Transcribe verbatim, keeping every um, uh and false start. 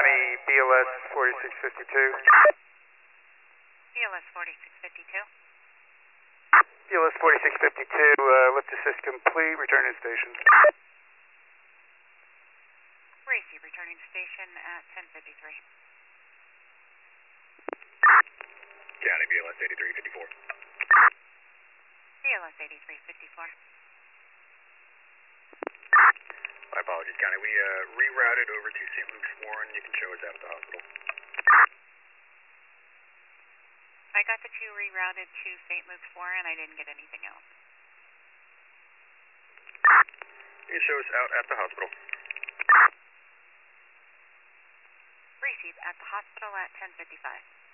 County, B L S forty-six fifty-two. B L S forty-six fifty-two. B L S forty-six fifty-two, uh, lift assist complete, return to station. Racy, returning to station at ten fifty-three. County, B L S eighty-three fifty-four. B L S eighty-three fifty-four. My apologies, County. We uh, rerouted over to Saint Luke's Warren. You can show us out at the hospital. I got the two rerouted to Saint Luke's Warren. I didn't get anything else. You can show us out at the hospital. Received at the hospital at ten fifty-five.